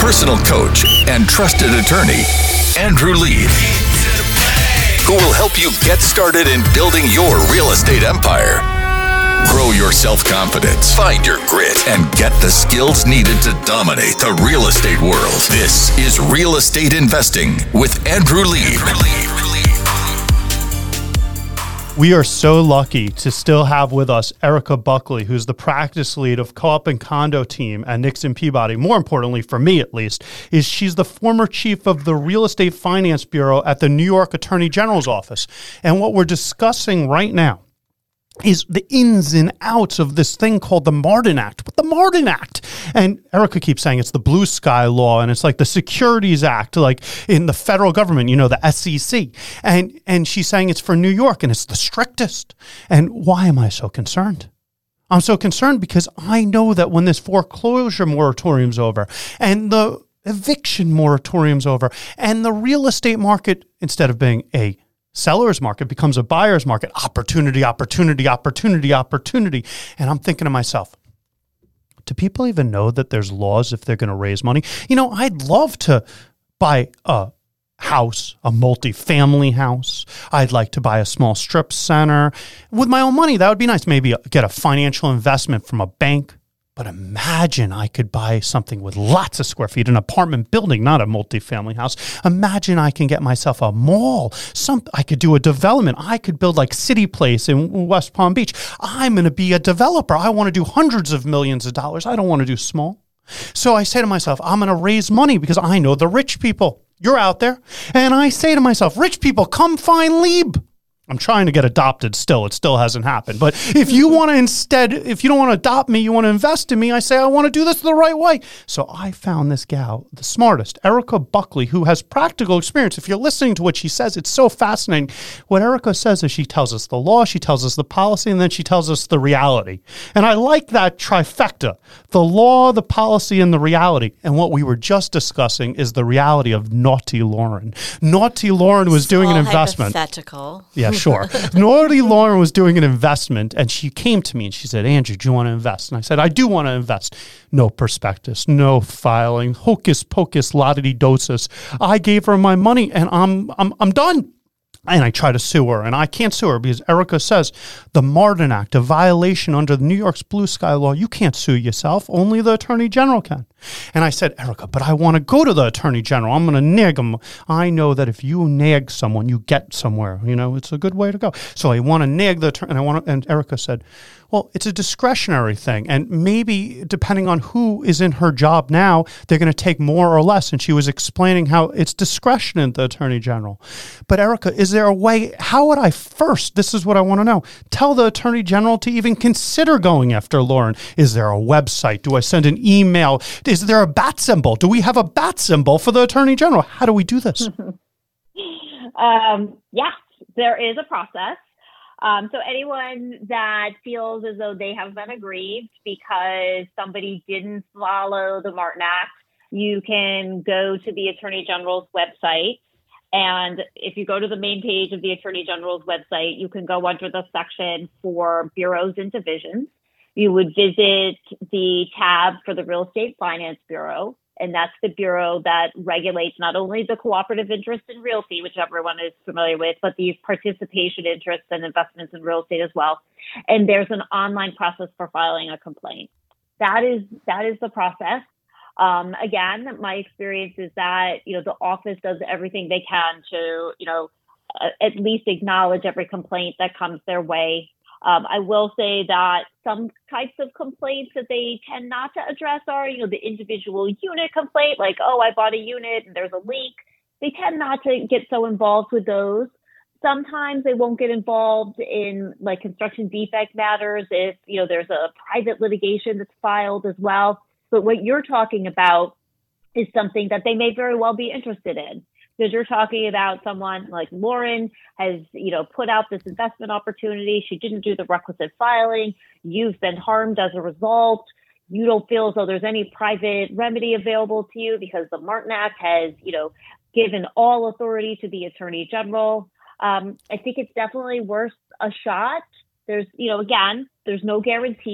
personal coach and trusted attorney, Andrew Lieb, who will help you get started in building your real estate empire. Grow your self-confidence, find your grit, and get the skills needed to dominate the real estate world. This is Real Estate Investing with Andrew Lieb. We are so lucky to still have with us Erica Buckley, who's the practice lead of Co-op and Condo team at Nixon Peabody. More importantly, for me at least, is she's the former chief of the Real Estate Finance Bureau at the New York Attorney General's office. And what we're discussing right now is the ins and outs of this thing called the Martin Act. But the Martin Act, and Erica keeps saying it's the Blue Sky Law, and it's like the Securities Act, like in the federal government, you know, the SEC. And she's saying it's for New York, and it's the strictest. And why am I so concerned? I'm so concerned because I know that when this foreclosure moratorium's over, and the eviction moratorium's over, and the real estate market, instead of being a seller's market, becomes a buyer's market. Opportunity. And I'm thinking to myself, do people even know that there's laws if they're going to raise money? You know, I'd love to buy a house, a multi-family house. I'd like to buy a small strip center. With my own money, that would be nice. Maybe get a financial investment from a bank. But imagine I could buy something with lots of square feet, an apartment building, not a multifamily house. Imagine I can get myself a mall. I could do a development. I could build like City Place in West Palm Beach. I'm going to be a developer. I want to do hundreds of millions of dollars. I don't want to do small. So I say to myself, I'm going to raise money because I know the rich people. You're out there. And I say to myself, rich people, come find Lieb. I'm trying to get adopted still. It still hasn't happened. But if you want to if you don't want to adopt me, you want to invest in me, I say I want to do this the right way. So I found this gal, the smartest, Erica Buckley, who has practical experience. If you're listening to what she says, it's so fascinating. What Erica says is she tells us the law, she tells us the policy, and then she tells us the reality. And I like that trifecta, the law, the policy, and the reality. And what we were just discussing is the reality of Naughty Lauren. Naughty Lauren was doing an investment. Hypothetical. Yeah, sure. Naughty Lauren was doing an investment, and she came to me and she said, Andrew, do you want to invest? And I said, I do want to invest. No prospectus, no filing, hocus pocus, la-di-dosis. I gave her my money, and I'm done. And I try to sue her, and I can't sue her because Erica says the Martin Act, a violation under New York's Blue Sky Law, you can't sue yourself. Only the Attorney General can. And I said, Erica, but I want to go to the Attorney General. I'm going to nag him. I know that if you nag someone, you get somewhere. You know, it's a good way to go. So I want to nag the attorney, and Erica said, well, it's a discretionary thing. And maybe depending on who is in her job now, they're going to take more or less. And she was explaining how it's discretion in the Attorney General. But Erica, is there a way, how would I first, this is what I want to know, tell the Attorney General to even consider going after Lauren? Is there a website? Do I send an email? Is there a bat symbol? Do we have a bat symbol for the Attorney General? How do we do this? Yes, there is a process. So anyone that feels as though they have been aggrieved because somebody didn't follow the Martin Act, you can go to the Attorney General's website. And if you go to the main page of the Attorney General's website, you can go under the section for bureaus and divisions. You would visit the tab for the Real Estate Finance Bureau. And that's the bureau that regulates not only the cooperative interest in realty, which everyone is familiar with, but these participation interests and investments in real estate as well. And there's an online process for filing a complaint. That is the process. Again, my experience is that, the office does everything they can to, at least acknowledge every complaint that comes their way. I will say that some types of complaints that they tend not to address are, the individual unit complaint, like, oh, I bought a unit and there's a leak. They tend not to get so involved with those. Sometimes they won't get involved in like construction defect matters if, there's a private litigation that's filed as well. But what you're talking about is something that they may very well be interested in. Because you're talking about someone like Lauren has, put out this investment opportunity. She didn't do the requisite filing. You've been harmed as a result. You don't feel as though there's any private remedy available to you because the Martin Act has, given all authority to the Attorney General. I think it's definitely worth a shot. There's, again, there's no guarantee.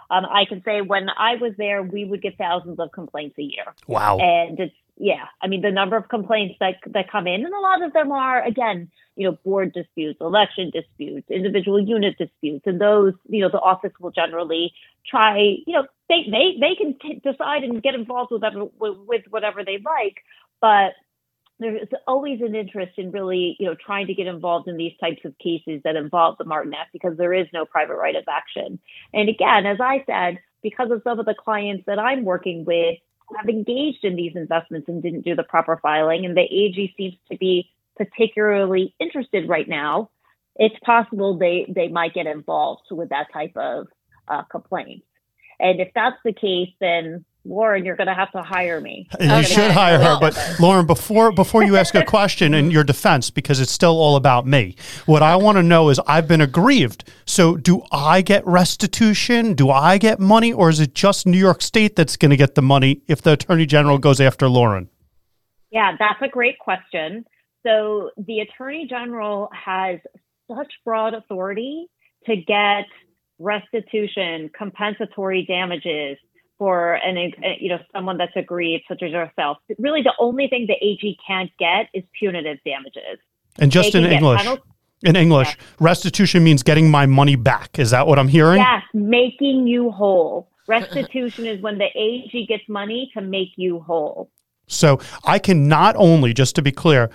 I can say when I was there, we would get thousands of complaints a year. Wow. And it's, I mean, the number of complaints that come in, and a lot of them are, again, board disputes, election disputes, individual unit disputes. And those, the office will generally try, they can decide and get involved with whatever they like. But there's always an interest in really, trying to get involved in these types of cases that involve the Martin Act, because there is no private right of action. And again, as I said, because of some of the clients that I'm working with have engaged in these investments and didn't do the proper filing, and the AG seems to be particularly interested right now, it's possible they might get involved with that type of complaint. And if that's the case, then Lauren, you're going to have to hire me. You should hire her. But Lauren, before you ask a question in your defense, because it's still all about me, what I want to know is I've been aggrieved. So do I get restitution? Do I get money? Or is it just New York State that's going to get the money if the Attorney General goes after Lauren? Yeah, that's a great question. So the Attorney General has such broad authority to get restitution, compensatory damages for someone that's aggrieved, such as yourself. Really, the only thing the AG can't get is punitive damages. And just in English, restitution means getting my money back. Is that what I'm hearing? Yes, making you whole. Restitution is when the AG gets money to make you whole. So I can not only, just to be clear,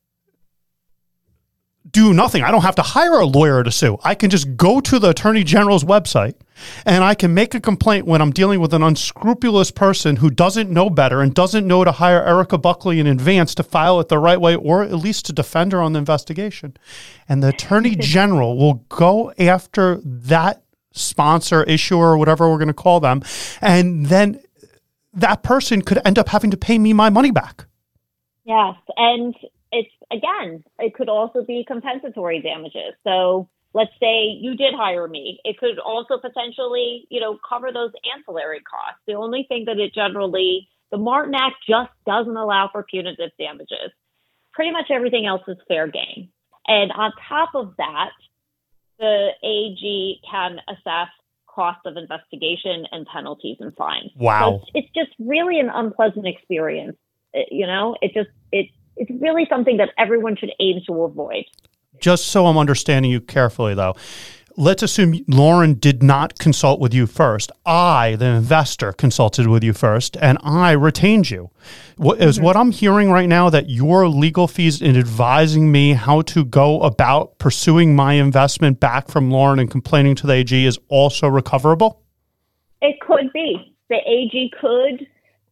do nothing. I don't have to hire a lawyer to sue. I can just go to the Attorney General's website and I can make a complaint when I'm dealing with an unscrupulous person who doesn't know better and doesn't know to hire Erica Buckley in advance to file it the right way, or at least to defend her on the investigation. And the Attorney General will go after that sponsor, issuer, or whatever we're going to call them. And then that person could end up having to pay me my money back. Yes. And it could also be compensatory damages. So let's say you did hire me. It could also potentially, cover those ancillary costs. The only thing that the Martin Act just doesn't allow for punitive damages. Pretty much everything else is fair game. And on top of that, the AG can assess cost of investigation and penalties and fines. Wow. So it's just really an unpleasant experience. It's really something that everyone should aim to avoid. Just so I'm understanding you carefully, though, let's assume Lauren did not consult with you first. I, the investor, consulted with you first, and I retained you. What I'm hearing right now, that your legal fees in advising me how to go about pursuing my investment back from Lauren and complaining to the AG is also recoverable? It could be. The AG could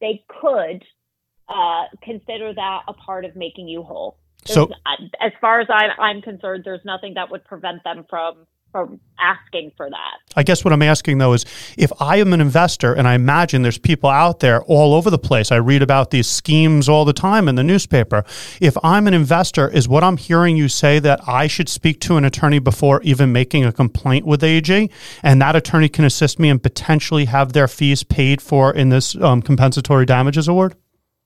consider that a part of making you whole. So, as far as I'm concerned, there's nothing that would prevent them from asking for that. I guess what I'm asking, though, is if I am an investor, and I imagine there's people out there all over the place, I read about these schemes all the time in the newspaper. If I'm an investor, is what I'm hearing you say that I should speak to an attorney before even making a complaint with AG, and that attorney can assist me and potentially have their fees paid for in this compensatory damages award?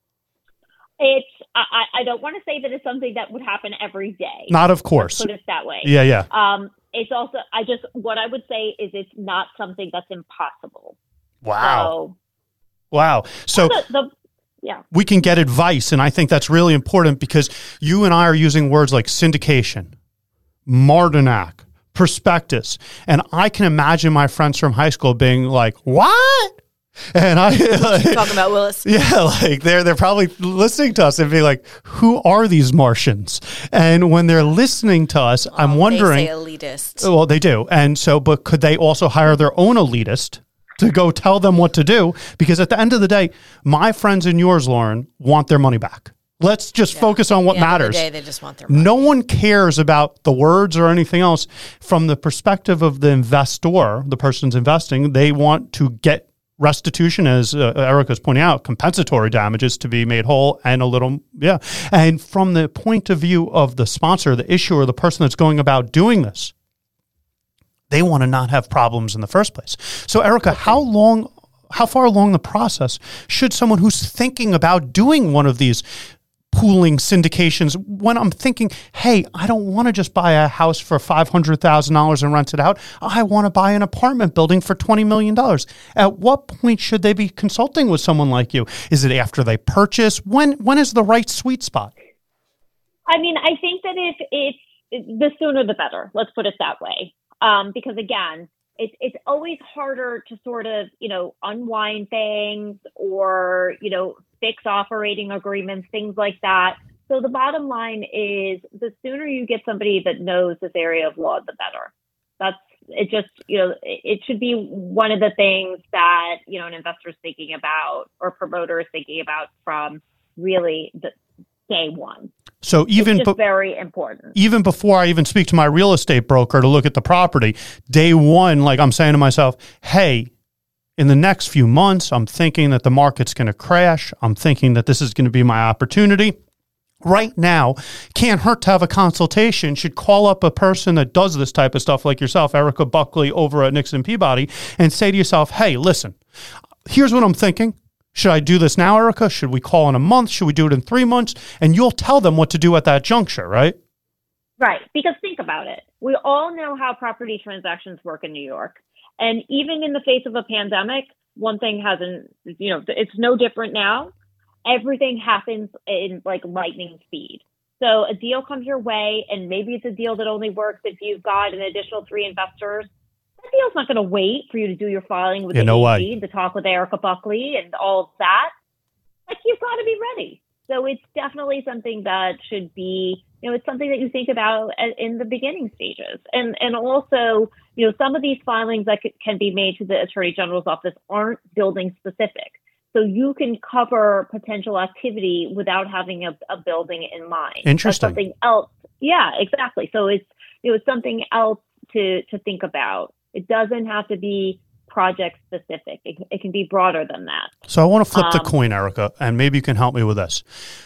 I don't want to say that it's something that would happen every day. Not, of course. Let's put it that way. Yeah. It's also, what I would say is it's not something that's impossible. Wow. So yeah, we can get advice, and I think that's really important because you and I are using words like syndication, Martin Act, prospectus, and I can imagine my friends from high school being like, what? And talking about Willis. Yeah, like they're probably listening to us and being like, who are these Martians? And when they're listening to us, I'm wondering. They say elitist. Well, they do. And so, but could they also hire their own elitist to go tell them what to do? Because at the end of the day, my friends and yours, Lauren, want their money back. Let's just focus on what matters. At the end of the day, they just want their money. No one cares about the words or anything else. From the perspective of the investor, the person's investing, they want to get restitution, as Erica's pointing out, compensatory damages to be made whole, and a little, And from the point of view of the sponsor, the issuer, the person that's going about doing this, they want to not have problems in the first place. So, Erica, how far along the process should someone who's thinking about doing one of these pooling syndications when I'm thinking, hey, I don't want to just buy a house for $500,000 and rent it out. I want to buy an apartment building for $20 million. At what point should they be consulting with someone like you? Is it after they purchase? When is the right sweet spot? I mean, I think that if it's the sooner the better, let's put it that way. Because again, it's always harder to sort of, unwind things or, fix operating agreements, things like that. So the bottom line is the sooner you get somebody that knows this area of law, the better. It should be one of the things that, an investor is thinking about or promoter is thinking about from really the day one. So even it's just very important. Even before I even speak to my real estate broker to look at the property, day one, like I'm saying to myself, hey, in the next few months, I'm thinking that the market's going to crash. I'm thinking that this is going to be my opportunity. Right now, can't hurt to have a consultation. Should call up a person that does this type of stuff like yourself, Erica Buckley over at Nixon Peabody, and say to yourself, hey, listen, here's what I'm thinking. Should I do this now, Erica? Should we call in a month? Should we do it in 3 months? And you'll tell them what to do at that juncture, right? Right. Because think about it. We all know how property transactions work in New York. And even in the face of a pandemic, one thing hasn't, it's no different now. Everything happens in like lightning speed. So a deal comes your way, and maybe it's a deal that only works if you've got an additional 3 investors. That deal's not going to wait for you to do your filing with the AG, to talk with Erica Buckley and all of that. Like, you've got to be ready. So it's definitely something that should be, it's something that you think about in the beginning stages. And also, some of these filings that can be made to the Attorney General's office aren't building specific. So you can cover potential activity without having a building in mind. Interesting. That's something else. Yeah, exactly. So it's, it's something else to think about. It doesn't have to be project specific. It can be broader than that. So I want to flip the coin, Erica, and maybe you can help me with this.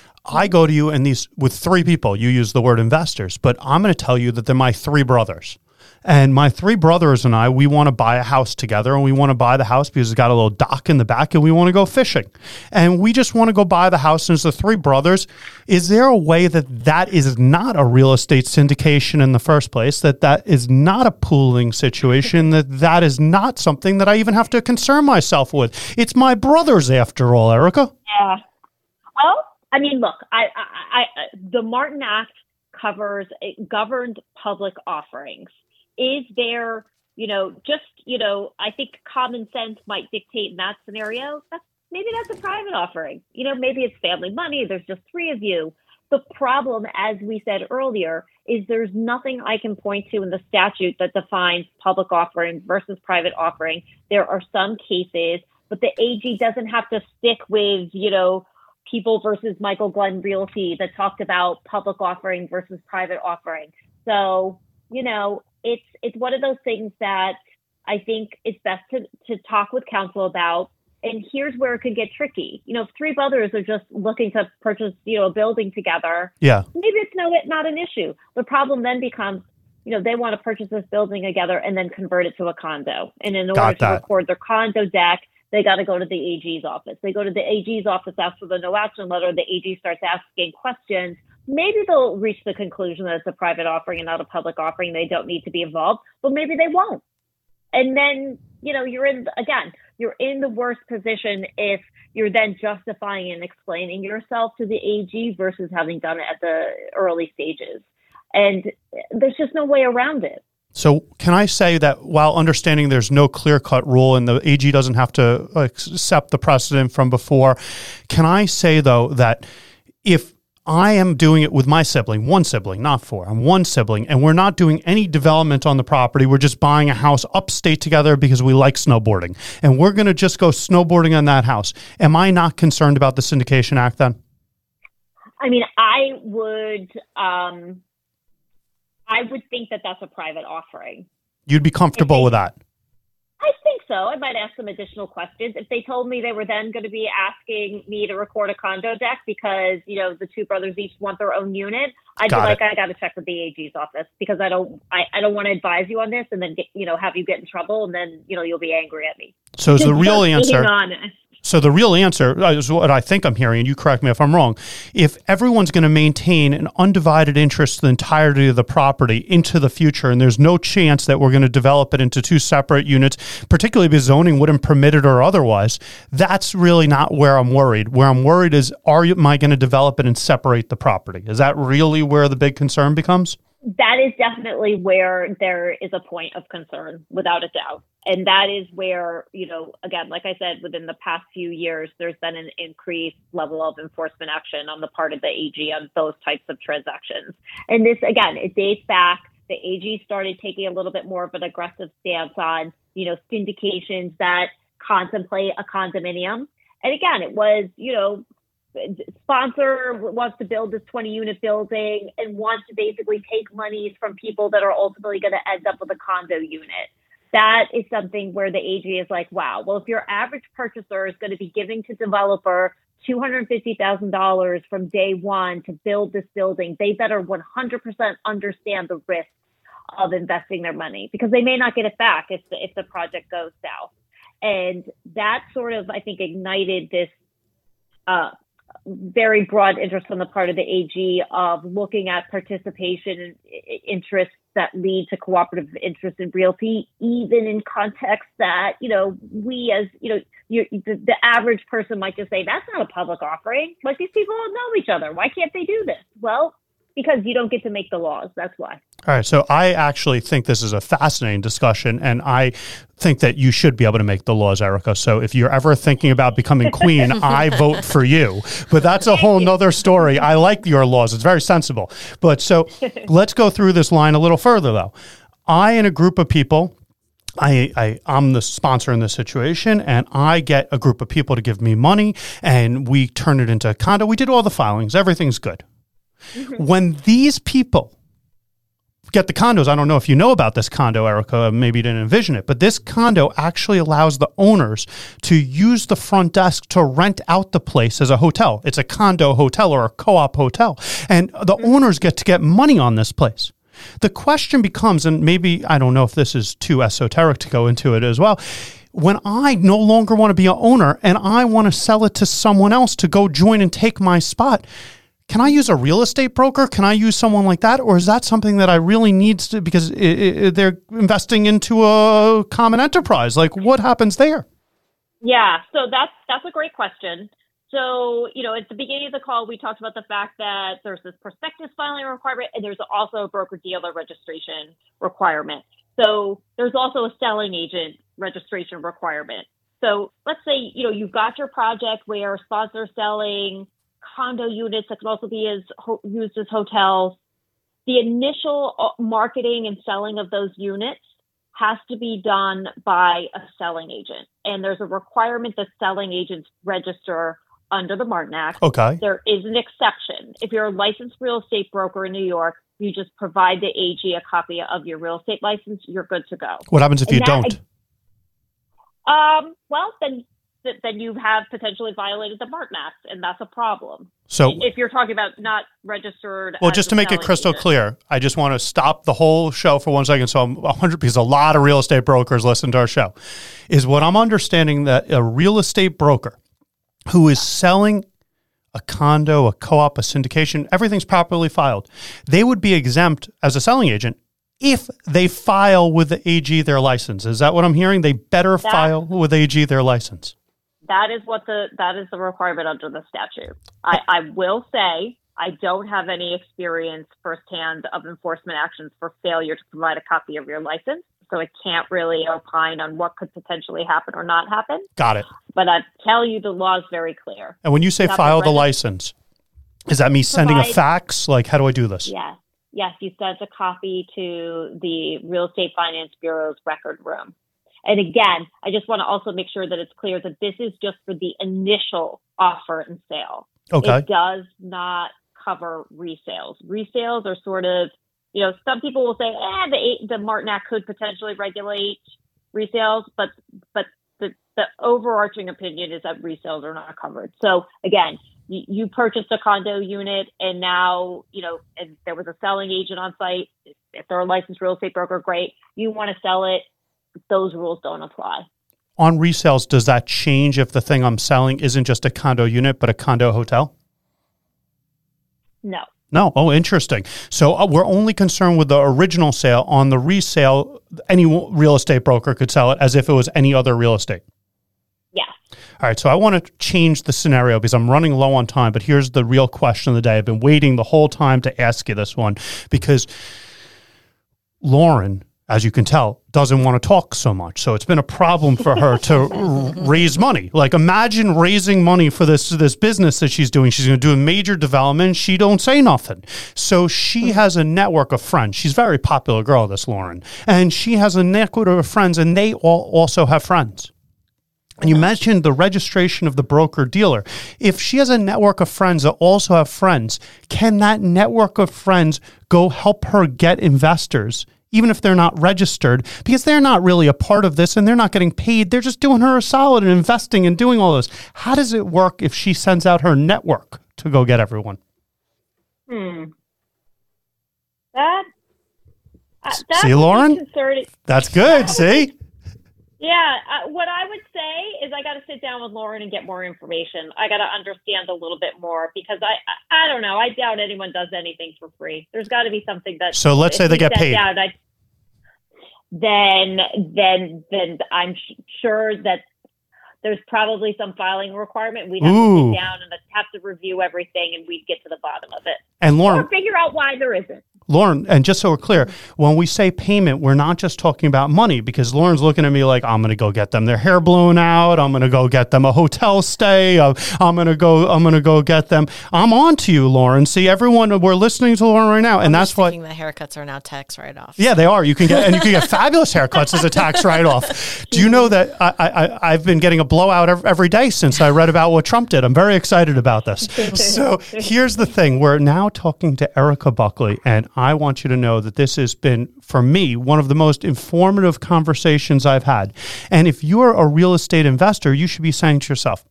I go to you and with 3 people, you use the word investors, but I'm going to tell you that they're my 3 brothers. And my 3 brothers and I, we want to buy a house together, and we want to buy the house because it's got a little dock in the back, and we want to go fishing. And we just want to go buy the house, and it's the 3 brothers. Is there a way that is not a real estate syndication in the first place, that is not a pooling situation, that is not something that I even have to concern myself with? It's my brothers after all, Erica. Yeah. Well, I mean, look, the Martin Act governs public offerings. Is there, I think common sense might dictate in that scenario. Maybe that's a private offering. Maybe it's family money. There's just 3 of you. The problem, as we said earlier, is there's nothing I can point to in the statute that defines public offering versus private offering. There are some cases, but the AG doesn't have to stick with, People versus Michael Glenn Realty that talked about public offering versus private offering. So, it's one of those things that I think it's best to talk with counsel about. And here's where it could get tricky. If 3 brothers are just looking to purchase, a building together, yeah, maybe it's not an issue. The problem then becomes, they want to purchase this building together and then convert it to a condo. And in order to record their condo deck, they got to go to the AG's office. They go to the AG's office after the no action letter. The AG starts asking questions. Maybe they'll reach the conclusion that it's a private offering and not a public offering. They don't need to be involved, but maybe they won't. And then, you're in the worst position if you're then justifying and explaining yourself to the AG versus having done it at the early stages. And there's just no way around it. So can I say that while understanding there's no clear-cut rule and the AG doesn't have to accept the precedent from before, can I say, though, that if I am doing it with my sibling, one sibling, not 4, I'm one sibling, and we're not doing any development on the property, we're just buying a house upstate together because we like snowboarding, and we're going to just go snowboarding on that house, am I not concerned about the Syndication Act then? I mean, I would think that that's a private offering. You'd be comfortable with that? I think so. I might ask some additional questions. If they told me they were then going to be asking me to record a condo deck because, the 2 brothers each want their own unit, I'd be like, I got to check with the AG's office because I don't want to advise you on this and then, have you get in trouble and then, you'll be angry at me. So is the real answer... So the real answer is what I think I'm hearing, and you correct me if I'm wrong. If everyone's going to maintain an undivided interest in the entirety of the property into the future, and there's no chance that we're going to develop it into two separate units, particularly because zoning wouldn't permit it or otherwise, that's really not where I'm worried. Where I'm worried is, am I going to develop it and separate the property? Is that really where the big concern becomes? That is definitely where there is a point of concern, without a doubt. And that is where, again, like I said, within the past few years, there's been an increased level of enforcement action on the part of the AG on those types of transactions. And this, again, it dates back. The AG started taking a little bit more of an aggressive stance on, syndications that contemplate a condominium. And again, it was, sponsor wants to build this 20-unit building and wants to basically take monies from people that are ultimately going to end up with a condo unit. That is something where the AG is like, wow, well, if your average purchaser is going to be giving to developer $250,000 from day one to build this building, they better 100% understand the risks of investing their money, because they may not get it back if the project goes south. And that sort of, I think, ignited this very broad interest on the part of the AG of looking at participation interests that lead to cooperative interest in realty, even in context that, we as, the average person might just say, that's not a public offering. Like, these people don't know each other. Why can't they do this? Well, because you don't get to make the laws. That's why. All right. So I actually think this is a fascinating discussion, and I think that you should be able to make the laws, Erica. So if you're ever thinking about becoming queen, I vote for you. But that's a whole nother story. I like your laws. It's very sensible. But so let's go through this line a little further, though. I and a group of people, I'm the sponsor in this situation, and I get a group of people to give me money, and we turn it into a condo. We did all the filings. Everything's good. When these people get the condos, I don't know if you know about this condo, Erica, maybe you didn't envision it, but this condo actually allows the owners to use the front desk to rent out the place as a hotel. It's a condo hotel or a co-op hotel, and the owners get to get money on this place. The question becomes, and maybe, I don't know if this is too esoteric to go into it as well, when I no longer want to be an owner and I want to sell it to someone else to go join and take my spot, can I use a real estate broker? Can I use someone like that? Or is that something that I really need to, because they're investing into a common enterprise? Like, what happens there? Yeah, so that's a great question. So, at the beginning of the call, we talked about the fact that there's this prospectus filing requirement, and there's also a broker-dealer registration requirement. So there's also a selling agent registration requirement. So let's say, you've got your project where sponsors selling condo units that can also be used as hotels. The initial marketing and selling of those units has to be done by a selling agent. And there's a requirement that selling agents register under the Martin Act. Okay. There is an exception. If you're a licensed real estate broker in New York, you just provide the AG a copy of your real estate license, you're good to go. What happens if you don't? Well, then you have potentially violated the Martin Act, and that's a problem. So if you're talking about not registered. Well, just to make it crystal clear, I just want to stop the whole show for 1 second. So I'm 100, because a lot of real estate brokers listen to our show, is what I'm understanding, that a real estate broker who is selling a condo, a co-op, a syndication, everything's properly filed, they would be exempt as a selling agent if they file with the AG their license. Is that what I'm hearing? They better file with AG their license. That is the requirement under the statute. I will say I don't have any experience firsthand of enforcement actions for failure to provide a copy of your license, so I can't really opine on what could potentially happen or not happen. Got it. But I tell you, the law is very clear. And when you say file the license, is that me sending a fax? Like, how do I do this? Yes, you send a copy to the Real Estate Finance Bureau's record room. And again, I just want to also make sure that it's clear that this is just for the initial offer and sale. Okay. It does not cover resales. Resales are sort of, some people will say, the Martin Act could potentially regulate resales, but the overarching opinion is that resales are not covered. So again, you purchased a condo unit, and now, and there was a selling agent on site. If they're a licensed real estate broker, great. You want to sell it. Those rules don't apply. on resales, does that change if the thing I'm selling isn't just a condo unit, but a condo hotel? No. No. Oh, interesting. So we're only concerned with the original sale. On the resale, any real estate broker could sell it as if it was any other real estate. Yes. All right. So I want to change the scenario because I'm running low on time, but here's the real question of the day. I've been waiting the whole time to ask you this one because Lauren, as you can tell, doesn't want to talk so much. So it's been a problem for her to raise money. Like imagine raising money for this business that she's doing. She's going to do a major development. She don't say nothing. So she has a network of friends. She's a very popular girl, this Lauren. And she has a network of friends and they all also have friends. And you mentioned the registration of the broker dealer. If she has a network of friends that also have friends, can that network of friends go help her get investors even if they're not registered, because they're not really a part of this and they're not getting paid. They're just doing her a solid and investing and doing all this. How does it work if she sends out her network to go get everyone? That's see, Lauren? concerning. That's good. See? Yeah. What I would say is I got to sit down with Lauren and get more information. I got to understand a little bit more because I don't know. I doubt anyone does anything for free. There's got to be something that. So let's say they get paid. Then I'm sure that there's probably some filing requirement. We'd have to sit down and have to review everything and we'd get to the bottom of it. And Lauren, or figure out why there isn't. Lauren, and just so we're clear, when we say payment, we're not just talking about money because Lauren's looking at me like, I'm going to go get them their hair blown out. I'm going to go get them a hotel stay. I'm going to go get them. I'm on to you, Lauren. See, everyone, we're listening to Lauren right now. And that's why the haircuts are now tax write-offs. Yeah, they are. You can get fabulous haircuts as a tax write-off. Do you know that I've been getting a blowout every day since I read about what Trump did? I'm very excited about this. So here's the thing. We're now talking to Erica Buckley, and I want you to know that this has been, for me, one of the most informative conversations I've had. And if you're a real estate investor, you should be saying to yourself,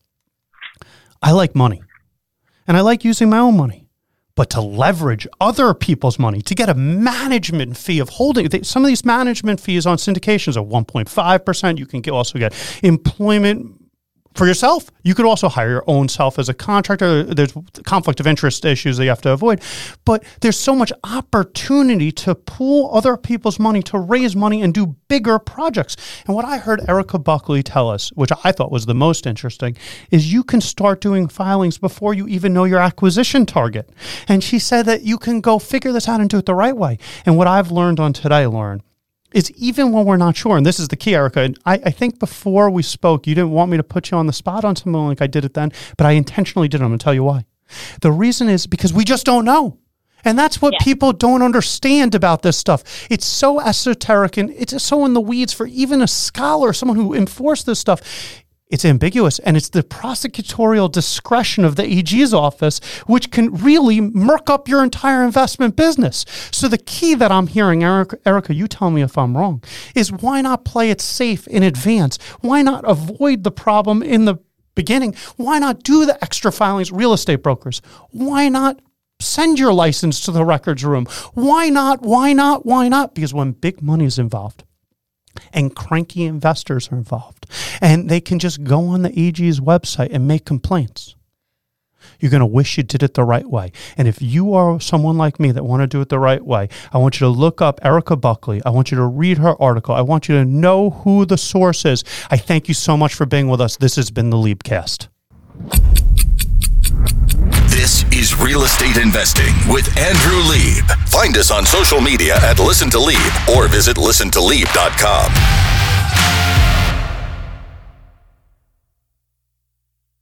I like money, and I like using my own money. But to leverage other people's money, to get a management fee of holding, some of these management fees on syndications are 1.5%. You can also get employment for yourself. You could also hire your own self as a contractor. There's conflict of interest issues that you have to avoid. But there's so much opportunity to pool other people's money, to raise money and do bigger projects. And what I heard Erica Buckley tell us, which I thought was the most interesting, is you can start doing filings before you even know your acquisition target. And she said that you can go figure this out and do it the right way. And what I've learned on today, Lauren, is even when we're not sure, and this is the key, Erica, and I think before we spoke, you didn't want me to put you on the spot on something like I did it then, but I intentionally did. I'm going to tell you why. The reason is because we just don't know. And that's what people don't understand about this stuff. It's so esoteric and it's so in the weeds for even a scholar, someone who enforced this stuff. It's ambiguous, and it's the prosecutorial discretion of the AG's office, which can really murk up your entire investment business. So the key that I'm hearing, Erica, you tell me if I'm wrong, is why not play it safe in advance? Why not avoid the problem in the beginning? Why not do the extra filings, real estate brokers? Why not send your license to the records room? Why not? Because when big money is involved, and cranky investors are involved, and they can just go on the AG's website and make complaints, you're going to wish you did it the right way. And if you are someone like me that want to do it the right way, I want you to look up Erica Buckley. I want you to read her article. I want you to know who the source is. I thank you so much for being with us. This has been the Liebcast. This is Real Estate Investing with Andrew Lieb. Find us on social media at Listen to Lieb or visit listentoleeb.com.